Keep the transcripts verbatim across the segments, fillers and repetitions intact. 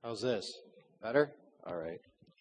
How's this? Better? All right.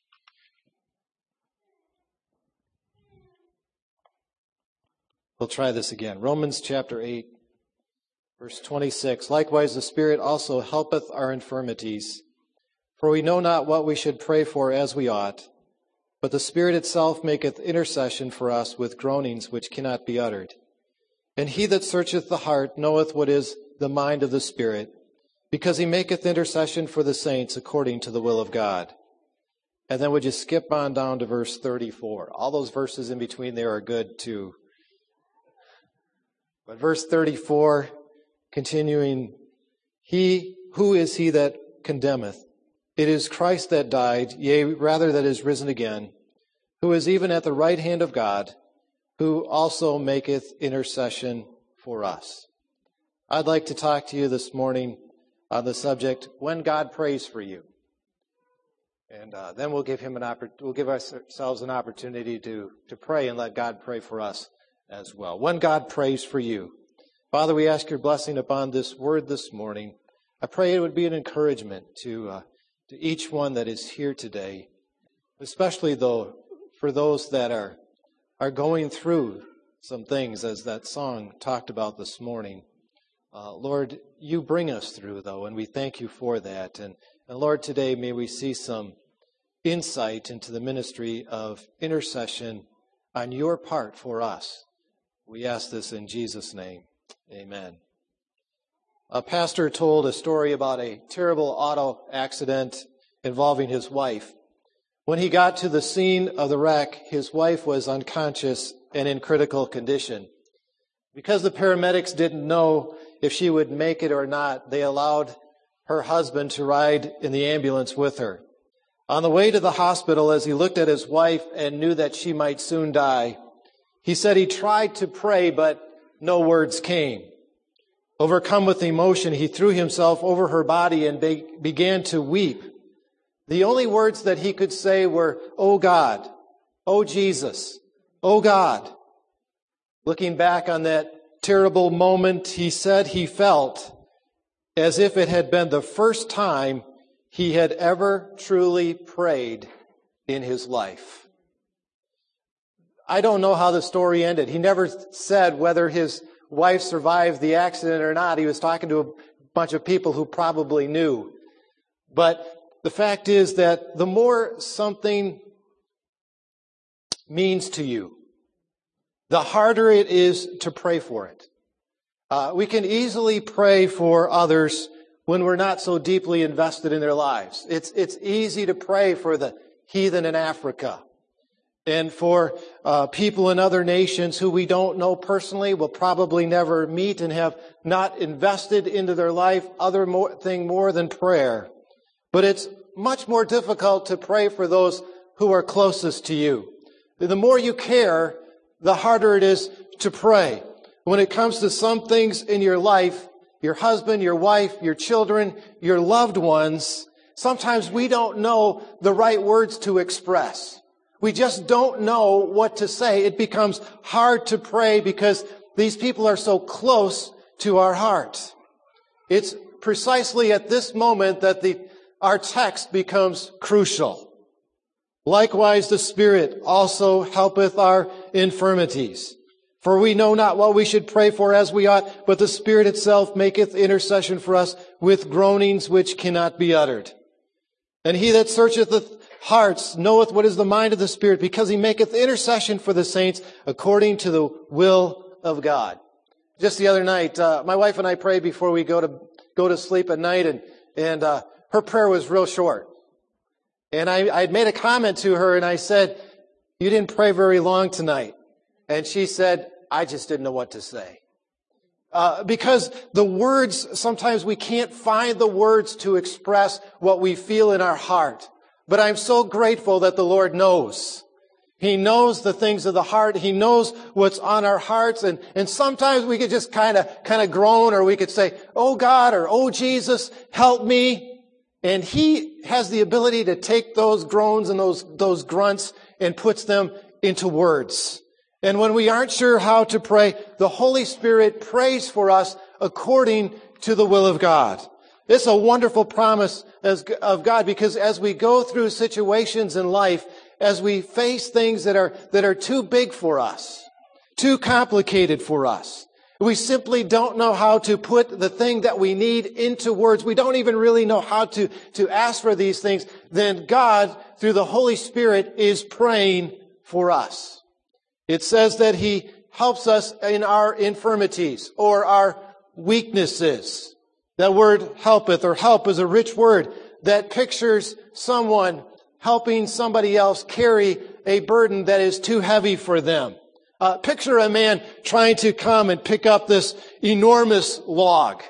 We'll try this again. Romans chapter eight, verse twenty-six. Likewise, the Spirit also helpeth our infirmities. For we know not what we should pray for as we ought, but the Spirit itself maketh intercession for us with groanings which cannot be uttered. And he that searcheth the heart knoweth what is the mind of the Spirit, because he maketh intercession for the saints according to the will of God. And then would you skip on down to verse thirty-four? All those verses in between there are good too. But verse thirty-four, continuing, He, who is he that condemneth? It is Christ that died, yea, rather that is risen again, who is even at the right hand of God, who also maketh intercession for us. I'd like to talk to you this morning on the subject, when God prays for you. And uh, then we'll give him an oppor- we'll give ourselves an opportunity to, to pray and let God pray for us as well. When God prays for you. Father, we ask your blessing upon this word this morning. I pray it would be an encouragement to uh, to each one that is here today, especially though for those that are are going through some things, as that song talked about this morning. Uh, Lord, you bring us through, though, and we thank you for that. And, and Lord, today may we see some insight into the ministry of intercession on your part for us. We ask this in Jesus' name. Amen. A pastor told a story about a terrible auto accident involving his wife. When he got to the scene of the wreck, his wife was unconscious and in critical condition. Because the paramedics didn't know if she would make it or not, they allowed her husband to ride in the ambulance with her. On the way to the hospital, as he looked at his wife and knew that she might soon die, he said he tried to pray, but no words came. Overcome with emotion, he threw himself over her body and be- began to weep. The only words that he could say were, "Oh God, oh Jesus, oh God." Looking back on that terrible moment, he said he felt as if it had been the first time he had ever truly prayed in his life. I don't know how the story ended. He never said whether his wife survived the accident or not. He was talking to a bunch of people who probably knew. But the fact is that the more something means to you, the harder it is to pray for it. Uh, we can easily pray for others when we're not so deeply invested in their lives. It's, it's easy to pray for the heathen in Africa and for uh, people in other nations who we don't know personally, will probably never meet, and have not invested into their life other more, thing more than prayer. But it's much more difficult to pray for those who are closest to you. The more you care, the harder it is to pray. When it comes to some things in your life, your husband, your wife, your children, your loved ones, sometimes we don't know the right words to express. We just don't know what to say. It becomes hard to pray because these people are so close to our heart. It's precisely at this moment that the our text becomes crucial. Likewise, the Spirit also helpeth our infirmities. For we know not what we should pray for as we ought, but the Spirit itself maketh intercession for us with groanings which cannot be uttered. And he that searcheth the hearts knoweth what is the mind of the Spirit, because he maketh intercession for the saints according to the will of God. Just the other night, uh, my wife and I prayed before we go to go to sleep at night, and and uh, her prayer was real short. And I I had made a comment to her, and I said, "You didn't pray very long tonight." And she said, "I just didn't know what to say." Uh, because the words, sometimes we can't find the words to express what we feel in our heart. But I'm so grateful that the Lord knows. He knows the things of the heart. He knows what's on our hearts. And, and sometimes we could just kind of, kind of groan, or we could say, "Oh God," or "Oh Jesus, help me." And he has the ability to take those groans and those, those grunts and puts them into words. And when we aren't sure how to pray, the Holy Spirit prays for us according to the will of God. It's a wonderful promise as, of God, because as we go through situations in life, as we face things that are, that are too big for us, too complicated for us, we simply don't know how to put the thing that we need into words. We don't even really know how to, to ask for these things. Then God, through the Holy Spirit, is praying for us. It says that He helps us in our infirmities or our weaknesses. That word helpeth or help is a rich word that pictures someone helping somebody else carry a burden that is too heavy for them. Uh, picture a man trying to come and pick up this enormous log.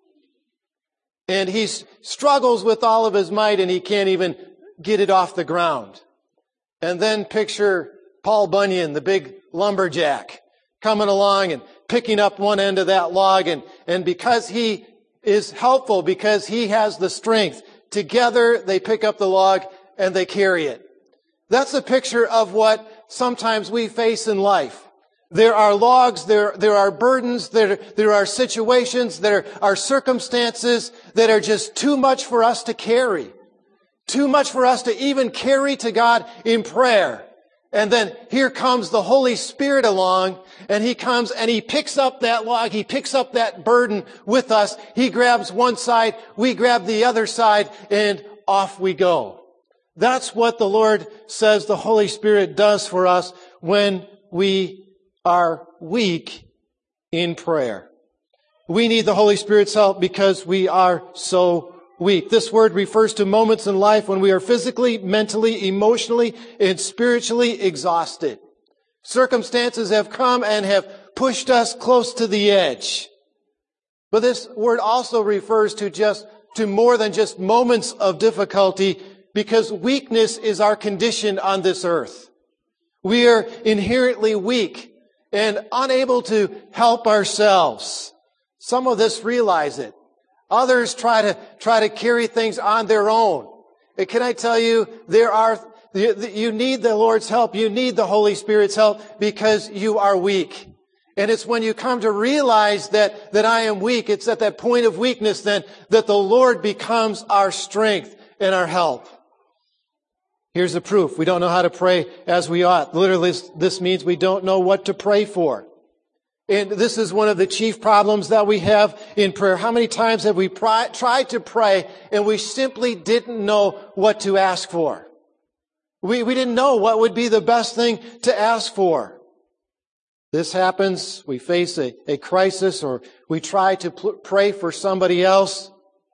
And he struggles with all of his might and he can't even get it off the ground. And then picture Paul Bunyan, the big lumberjack, coming along and picking up one end of that log. And, and because he is helpful, because he has the strength, together they pick up the log and they carry it. That's a picture of what sometimes we face in life. There are logs, there, there are burdens, there, there are situations, there are circumstances that are just too much for us to carry. Too much for us to even carry to God in prayer. And then here comes the Holy Spirit along, and He comes and He picks up that log, He picks up that burden with us. He grabs one side, we grab the other side, and off we go. That's what the Lord says the Holy Spirit does for us when we are weak in prayer. We need the Holy Spirit's help because we are so weak. This word refers to moments in life when we are physically, mentally, emotionally, and spiritually exhausted. Circumstances have come and have pushed us close to the edge. But this word also refers to just to more than just moments of difficulty, because weakness is our condition on this earth. We are inherently weak and unable to help ourselves. Some of us realize it. Others try to try to carry things on their own. And can I tell you, there are you need the Lord's help. You need the Holy Spirit's help because you are weak. And it's when you come to realize that that I am weak, it's at that point of weakness then that the Lord becomes our strength and our help. Here's the proof. We don't know how to pray as we ought. Literally, this means we don't know what to pray for. And this is one of the chief problems that we have in prayer. How many times have we pri- tried to pray and we simply didn't know what to ask for? We, we didn't know what would be the best thing to ask for. This happens, we face a, a crisis, or we try to pl- pray for somebody else.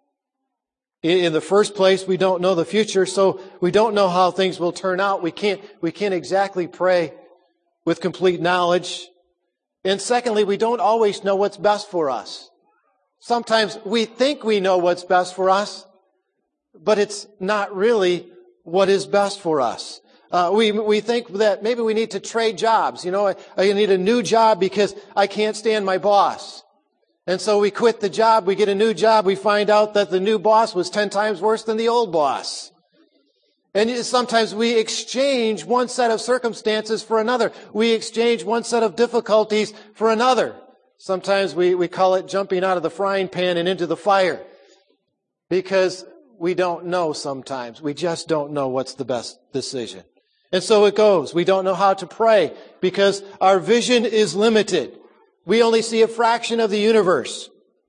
In the first place, we don't know the future, so we don't know how things will turn out. We can't, we can't exactly pray with complete knowledge. And secondly, we don't always know what's best for us. Sometimes we think we know what's best for us, but it's not really what is best for us. Uh, we, we think that maybe we need to trade jobs. You know, I, I need a new job because I can't stand my boss. And so we quit the job, we get a new job, we find out that the new boss was ten times worse than the old boss. And sometimes we exchange one set of circumstances for another. We exchange one set of difficulties for another. Sometimes we, we call it jumping out of the frying pan and into the fire. Because we don't know sometimes. We just don't know what's the best decision. And so it goes. We don't know how to pray because our vision is limited. We only see a fraction of the universe.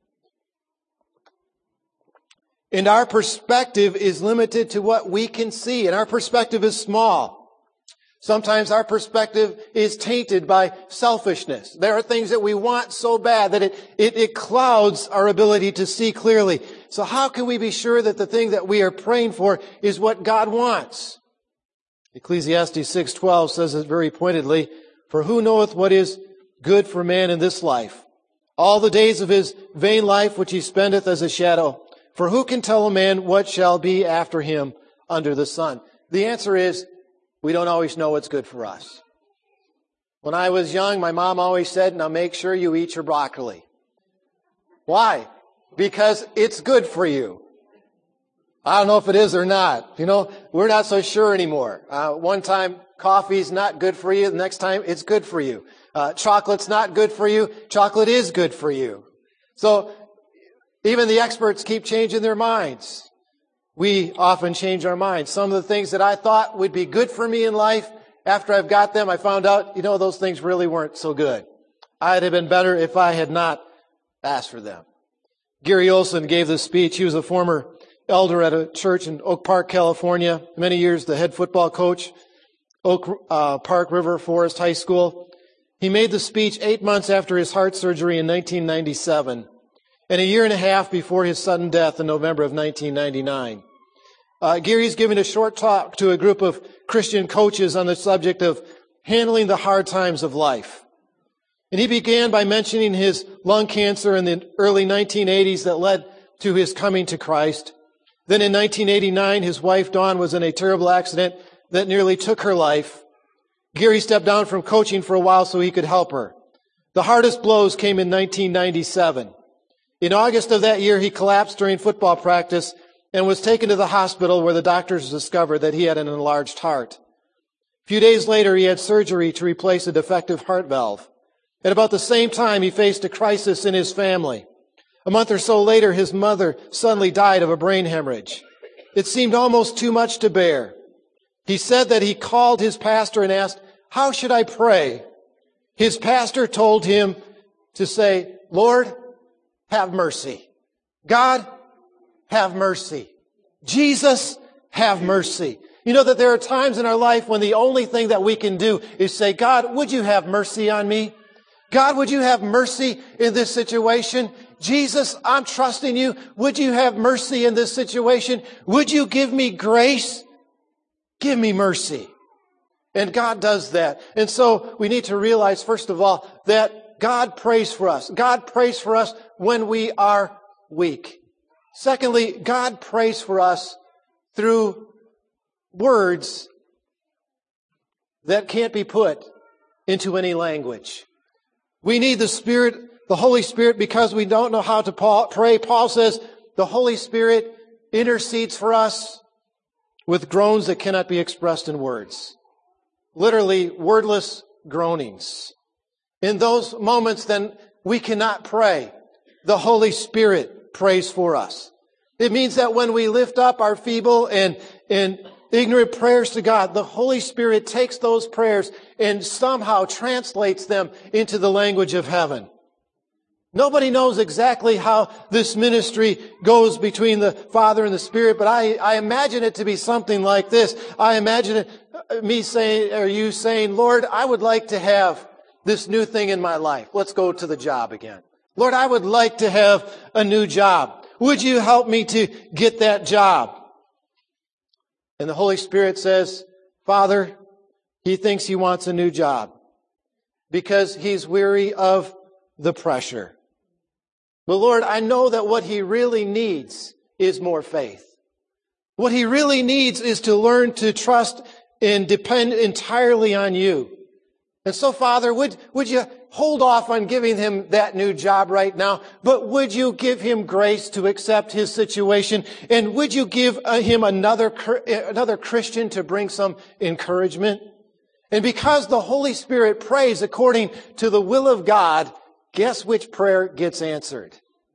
And our perspective is limited to what we can see. And our perspective is small. Sometimes our perspective is tainted by selfishness. There are things that we want so bad that it, it, it clouds our ability to see clearly. So how can we be sure that the thing that we are praying for is what God wants? Ecclesiastes six twelve says it very pointedly, "For who knoweth what is good for man in this life? All the days of his vain life which he spendeth as a shadow. For who can tell a man what shall be after him under the sun?" The answer is, we don't always know what's good for us. When I was young, my mom always said, "Now make sure you eat your broccoli." Why? Because it's good for you. I don't know if it is or not. You know, we're not so sure anymore. Uh, one time, coffee's not good for you. The next time, it's good for you. Uh, chocolate's not good for you. Chocolate is good for you. So, Even the experts keep changing their minds. We often change our minds. Some of the things that I thought would be good for me in life, after I've got them, I found out, you know, those things really weren't so good. I'd have been better if I had not asked for them. Gary Olson gave this speech. He was a former elder at a church in Oak Park, California. Many years the head football coach, Oak uh, Park River Forest High School. He made the speech eight months after his heart surgery in nineteen ninety-seven, and a year and a half before his sudden death in November of nineteen ninety-nine. Uh, Gary's giving a short talk to a group of Christian coaches on the subject of handling the hard times of life. And he began by mentioning his lung cancer in the early nineteen eighties that led to his coming to Christ. Then in nineteen eighty-nine, his wife Dawn was in a terrible accident that nearly took her life. Gary stepped down from coaching for a while so he could help her. The hardest blows came in nineteen ninety-seven. In August of that year, he collapsed during football practice and was taken to the hospital where the doctors discovered that he had an enlarged heart. A few days later, he had surgery to replace a defective heart valve. At about the same time, he faced a crisis in his family. A month or so later, his mother suddenly died of a brain hemorrhage. It seemed almost too much to bear. He said that he called his pastor and asked, "How should I pray?" His pastor told him to say, "Lord, have mercy. God, have mercy. Jesus, have mercy." You know that there are times in our life when the only thing that we can do is say, "God, would you have mercy on me? God, would you have mercy in this situation? Jesus, I'm trusting you. Would you have mercy in this situation? Would you give me grace? Give me mercy." And God does that. And so we need to realize, first of all, that God prays for us. God prays for us when we are weak. Secondly, God prays for us through words that can't be put into any language. We need the Spirit, the Holy Spirit, because we don't know how to pray. Paul says the Holy Spirit intercedes for us with groans that cannot be expressed in words. Literally, wordless groanings. In those moments, then, we cannot pray. The Holy Spirit prays for us. It means that when we lift up our feeble and, and ignorant prayers to God, the Holy Spirit takes those prayers and somehow translates them into the language of heaven. Nobody knows exactly how this ministry goes between the Father and the Spirit, but I, I imagine it to be something like this. I imagine it, me saying, or you saying, "Lord, I would like to have this new thing in my life. Let's go to the job again. Lord, I would like to have a new job. Would you help me to get that job?" And the Holy Spirit says, "Father, he thinks he wants a new job because he's weary of the pressure. But Lord, I know that what he really needs is more faith. What he really needs is to learn to trust and depend entirely on you. And so, Father, would, would you hold off on giving him that new job right now, but would you give him grace to accept his situation? And would you give uh, him another, another Christian to bring some encouragement?" And because the Holy Spirit prays according to the will of God, guess which prayer gets answered?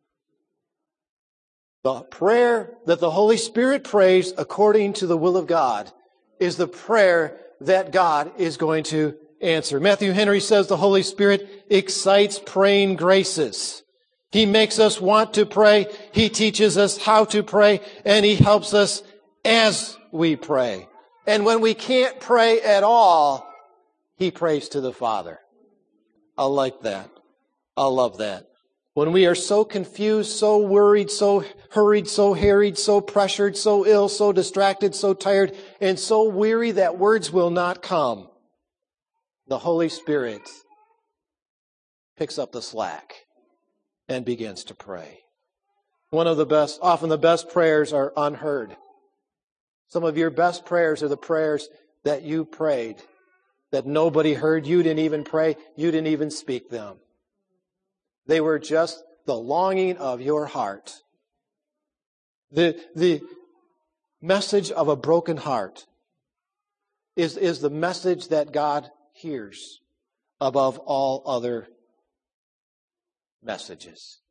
The prayer that the Holy Spirit prays according to the will of God is the prayer that God is going to answer. Matthew Henry says the Holy Spirit excites praying graces. He makes us want to pray. He teaches us how to pray, and he helps us as we pray. And when we can't pray at all, he prays to the Father. I like that. I love that. When we are so confused, so worried, so hurried, so harried, so pressured, so ill, so distracted, so tired, and so weary that words will not come, the Holy Spirit picks up the slack and begins to pray. One of the best, often the best prayers are unheard. Some of your best prayers are the prayers that you prayed, that nobody heard. You didn't even pray. You didn't even speak them. They were just the longing of your heart. The, the message of a broken heart is, is the message that God hears above all other messages.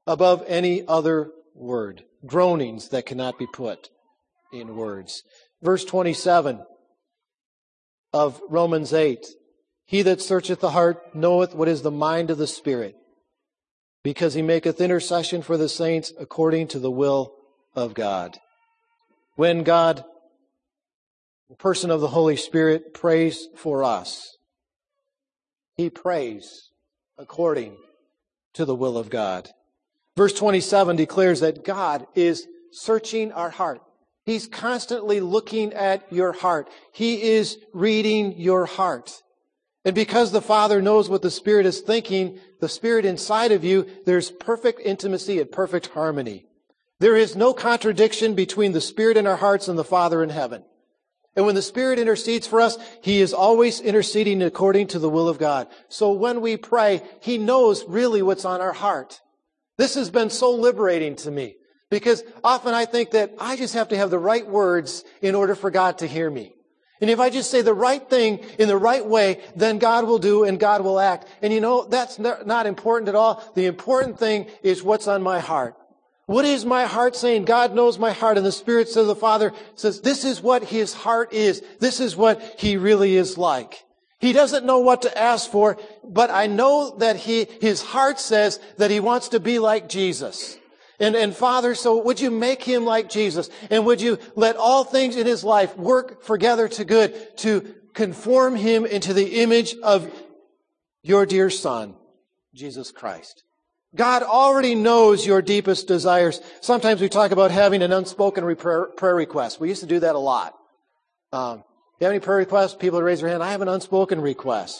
above any other word. Groanings that cannot be put in words. Verse twenty-seven of Romans eight. He that searcheth the heart knoweth what is the mind of the Spirit, because he maketh intercession for the saints according to the will of God. When God, the person of the Holy Spirit, prays for us, he prays according to the will of God. Verse twenty-seven declares that God is searching our heart. He's constantly looking at your heart. He is reading your heart. And because the Father knows what the Spirit is thinking, the Spirit inside of you, there's perfect intimacy and perfect harmony. There is no contradiction between the Spirit in our hearts and the Father in heaven. And when the Spirit intercedes for us, He is always interceding according to the will of God. So when we pray, He knows really what's on our heart. This has been so liberating to me, because often I think that I just have to have the right words in order for God to hear me. And if I just say the right thing in the right way, then God will do and God will act. And you know, that's not important at all. The important thing is what's on my heart. What is my heart saying? God knows my heart, and the Spirit says, the Father says, this is what His heart is. This is what He really is like. He doesn't know what to ask for, but I know that he, His heart says that He wants to be like Jesus. And, and Father, so would you make Him like Jesus? And would you let all things in His life work together to good, to conform Him into the image of your dear Son, Jesus Christ? God already knows your deepest desires. Sometimes we talk about having an unspoken prayer, prayer request. We used to do that a lot. Um, you have any prayer requests? People raise their hand. I have an unspoken request.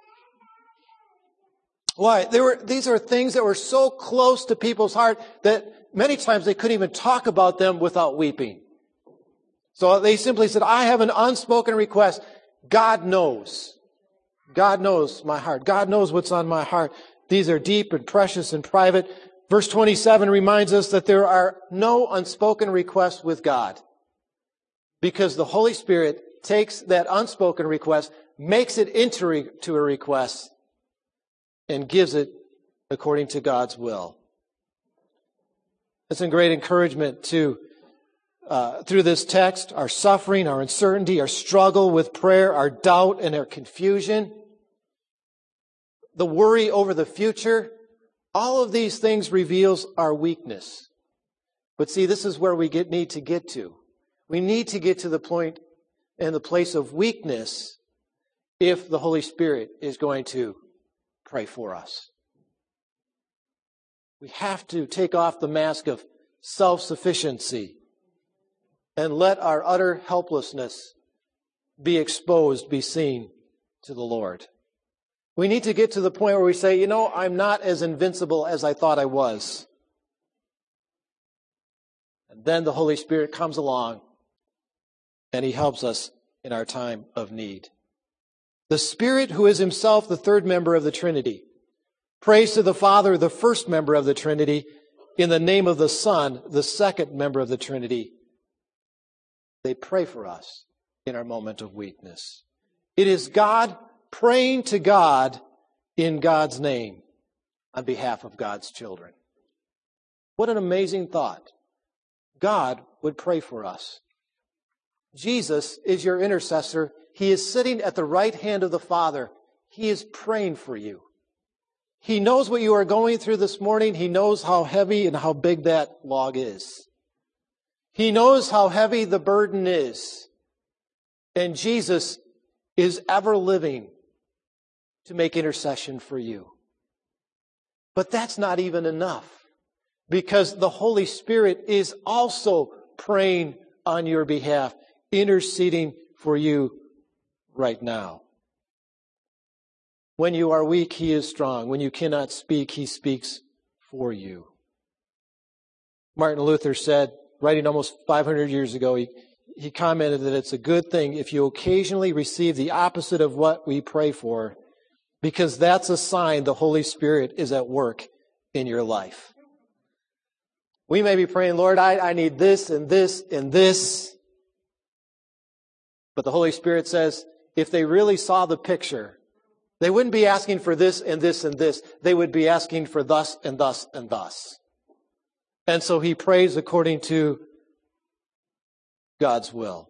Why? There were, these are things that were so close to people's heart that many times they couldn't even talk about them without weeping. So they simply said, I have an unspoken request. God knows. God knows my heart. God knows what's on my heart. These are deep and precious and private. Verse twenty-seven reminds us that there are no unspoken requests with God, because the Holy Spirit takes that unspoken request, makes it into a request, and gives it according to God's will. It's a great encouragement to, uh, through this text, our suffering, our uncertainty, our struggle with prayer, our doubt and our confusion, the worry over the future. All of these things reveals our weakness. But see, this is where we get, need to get to. We need to get to the point and the place of weakness if the Holy Spirit is going to pray for us. We have to take off the mask of self-sufficiency and let our utter helplessness be exposed, be seen to the Lord. We need to get to the point where we say, you know, I'm not as invincible as I thought I was. And then the Holy Spirit comes along and He helps us in our time of need. The Spirit, who is Himself the third member of the Trinity, prays to the Father, the first member of the Trinity, in the name of the Son, the second member of the Trinity. They pray for us in our moment of weakness. It is God praying to God in God's name on behalf of God's children. What an amazing thought. God would pray for us. Jesus is your intercessor. He is sitting at the right hand of the Father. He is praying for you. He knows what you are going through this morning. He knows how heavy and how big that log is. He knows how heavy the burden is. And Jesus is ever living to make intercession for you. But that's not even enough, because the Holy Spirit is also praying on your behalf, interceding for you right now. When you are weak, He is strong. When you cannot speak, He speaks for you. Martin Luther said, writing almost five hundred years ago, he, he commented that it's a good thing if you occasionally receive the opposite of what we pray for, because that's a sign the Holy Spirit is at work in your life. We may be praying, Lord, I, I need this and this and this. But the Holy Spirit says, if they really saw the picture, they wouldn't be asking for this and this and this. They would be asking for thus and thus and thus. And so he prays according to God's will.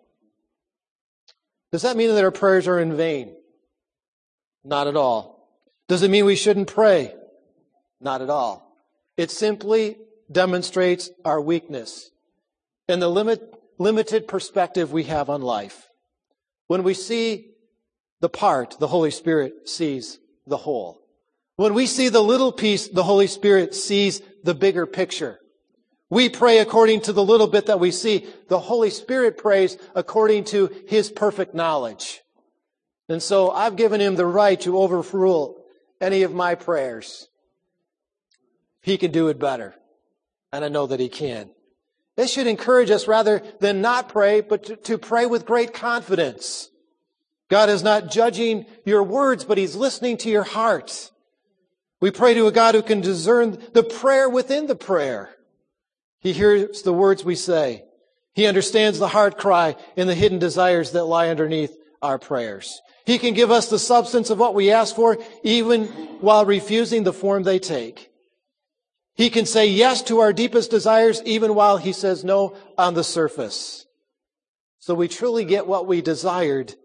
Does that mean that our prayers are in vain? Not at all. Does it mean we shouldn't pray? Not at all. It simply demonstrates our weakness and the limit, limited perspective we have on life. When we see the part, the Holy Spirit sees the whole. When we see the little piece, the Holy Spirit sees the bigger picture. We pray according to the little bit that we see. The Holy Spirit prays according to His perfect knowledge. And so I've given Him the right to overrule any of my prayers. He can do it better. And I know that He can. This should encourage us rather than not pray, but to, to pray with great confidence. God is not judging your words, but He's listening to your heart. We pray to a God who can discern the prayer within the prayer. He hears the words we say. He understands the heart cry and the hidden desires that lie underneath our prayers. He can give us the substance of what we ask for, even while refusing the form they take. He can say yes to our deepest desires, even while He says no on the surface. So we truly get what we desired,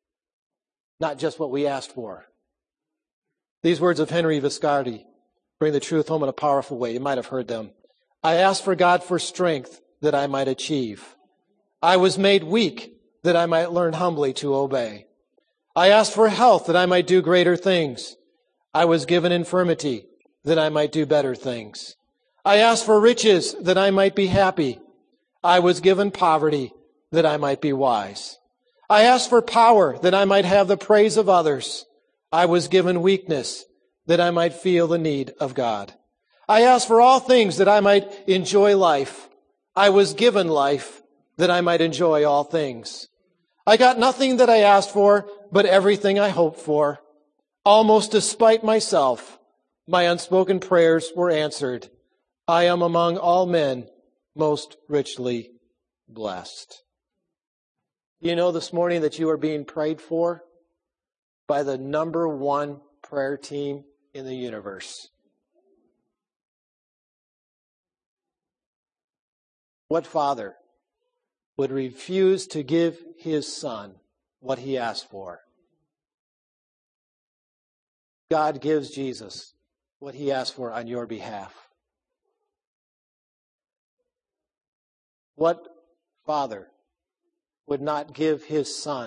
not just what we asked for. These words of Henry Viscardi bring the truth home in a powerful way. You might have heard them. I asked for God for strength that I might achieve. I was made weak that I might learn humbly to obey. I asked for health that I might do greater things. I was given infirmity that I might do better things. I asked for riches that I might be happy. I was given poverty that I might be wise. I asked for power that I might have the praise of others. I was given weakness that I might feel the need of God. I asked for all things that I might enjoy life. I was given life that I might enjoy all things. I got nothing that I asked for, but everything I hoped for. Almost despite myself, my unspoken prayers were answered. I am among all men most richly blessed. You know this morning that you are being prayed for by the number one prayer team in the universe. What father would refuse to give his son what he asked for? God gives Jesus what He asked for on your behalf. What father would not give his son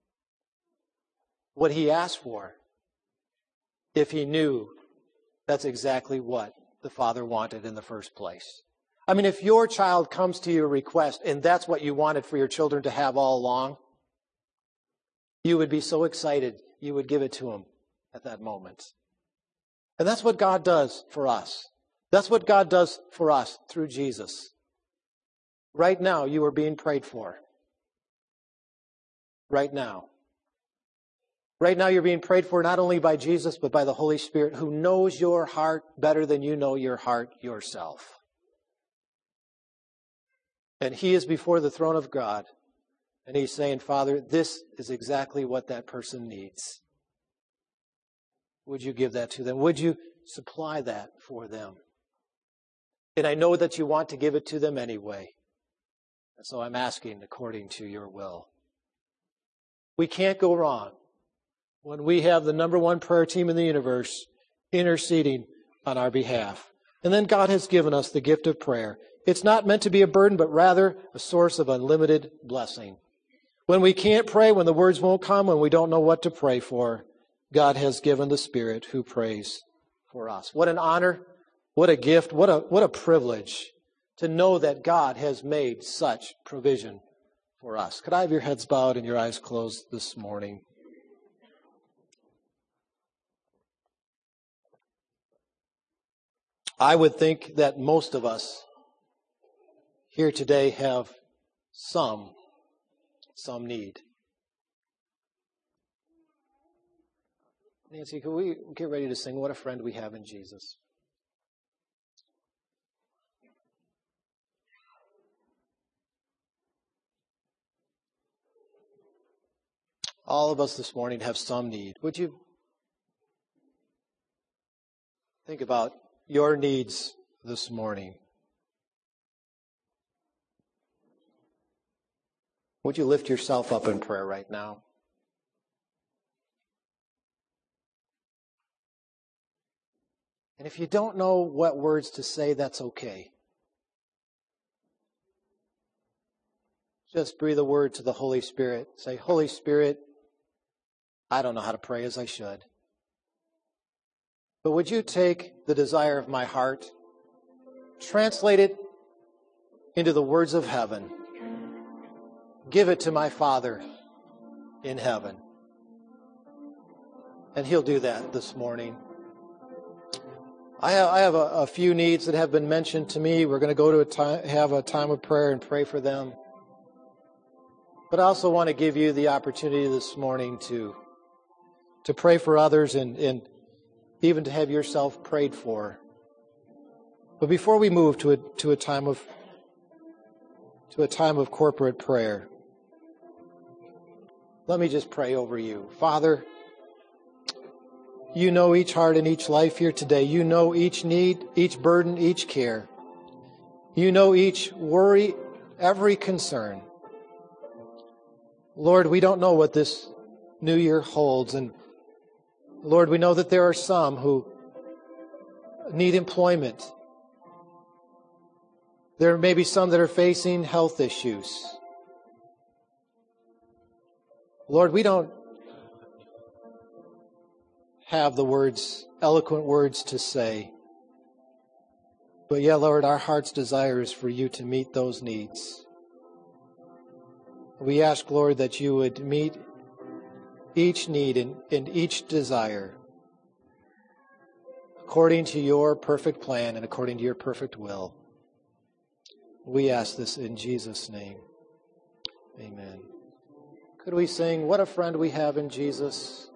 what he asked for if he knew that's exactly what the Father wanted in the first place? I mean, if your child comes to you a request and that's what you wanted for your children to have all along, you would be so excited you would give it to them at that moment. And that's what God does for us. That's what God does for us through Jesus. Right now, you are being prayed for. Right now. Right now, you're being prayed for not only by Jesus, but by the Holy Spirit, who knows your heart better than you know your heart yourself. And He is before the throne of God. And He's saying, Father, this is exactly what that person needs. Would you give that to them? Would you supply that for them? And I know that you want to give it to them anyway. And so I'm asking according to your will. We can't go wrong when we have the number one prayer team in the universe interceding on our behalf. And then God has given us the gift of prayer. It's not meant to be a burden, but rather a source of unlimited blessing. When we can't pray, when the words won't come, when we don't know what to pray for, God has given the Spirit who prays for us. What an honor, what a gift, what a, what a privilege to know that God has made such provision for us. Could I have your heads bowed and your eyes closed this morning? I would think that most of us here today have some, some need. Nancy, could we get ready to sing What a Friend We Have in Jesus? All of us this morning have some need. Would you think about your needs this morning? Would you lift yourself up in prayer right now? And if you don't know what words to say, that's okay. Just breathe a word to the Holy Spirit. Say, Holy Spirit, I don't know how to pray as I should. But would you take the desire of my heart, translate it into the words of heaven, give it to my Father in heaven. And He'll do that this morning. I have, I have a, a few needs that have been mentioned to me. We're going to go to a time, have a time of prayer and pray for them. But I also want to give you the opportunity this morning to, to pray for others and, and even to have yourself prayed for. But before we move to a, to a time of to a time of corporate prayer, let me just pray over you. Father, you know each heart and each life here today. You know each need, each burden, each care. You know each worry, every concern. Lord, we don't know what this new year holds. And Lord, we know that there are some who need employment. There may be some that are facing health issues. Lord, we don't have the words, eloquent words to say. But yeah, Lord, our heart's desire is for you to meet those needs. We ask, Lord, that you would meet each need and, and each desire according to your perfect plan and according to your perfect will. We ask this in Jesus' name. Amen. Could we sing, What a Friend We Have in Jesus?